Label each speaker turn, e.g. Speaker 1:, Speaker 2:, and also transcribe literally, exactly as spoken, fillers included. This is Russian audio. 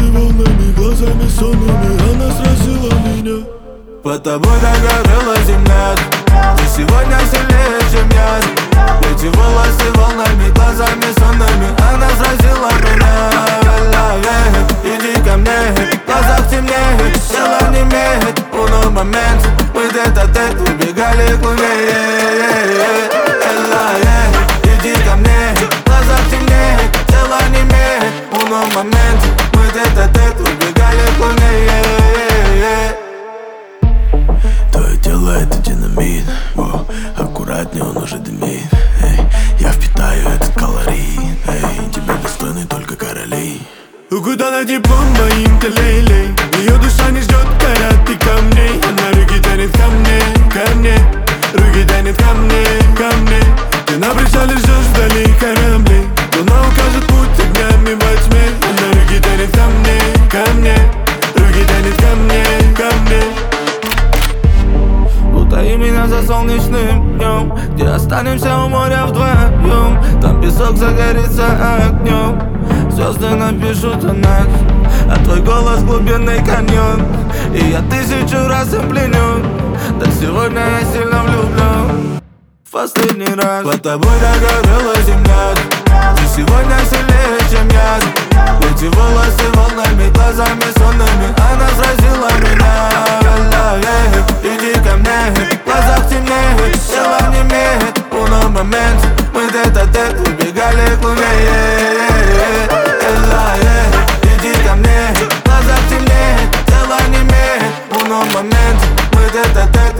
Speaker 1: волосы волнами, глазами сонными, она сразила меня.
Speaker 2: Под тобой догорела земля, ты сегодня сильнее, чем я. Эти волосы волнами, глазами сонными, она сразила меня. Иди ко мне, в глазах темнеет, тело немеет. Уно момент, мы тет-а-тет убегали к луне. Иди ко мне, в глазах темнеет, тело немеет. Уно момент, мы тет-а-тет убегали к луне.
Speaker 1: Твое тело это динамит, о, аккуратнее, он уже дымит. Эй, я впитаю этот калорий, эй, тебя достойны только короли. Куда найти по моим лей-лей, ее душа не ждет караты камней. Она руки тянет ко мне, ко мне, руки тянет ко мне, ко мне. Ты на причале ждешь вдали кораблей, луна укажет путь огнями во тьме. Она руки тянет ко мне, ко мне, руки тянет ко мне, ко мне.
Speaker 2: Утаи меня за солнечным днем, где останемся у моря вдвоем. Там песок загорится огнем, звезды напишут о нас, а твой голос глубинный каньон. И я тысячу раз им пленен, да сегодня я сильно влюблен в последний раз. Под тобой догорела земля, ты сегодня сильнее, чем я. Эти волосы волнами, глазами сонными, она сразила меня. Иди ко мне, в глазах темнеет, тело немеет. Уно момент, мы тет-а-тет убегали к луне. Иди ко мне, в глазах темнеет, тело немеет. Уно момент, мы тет-а-тет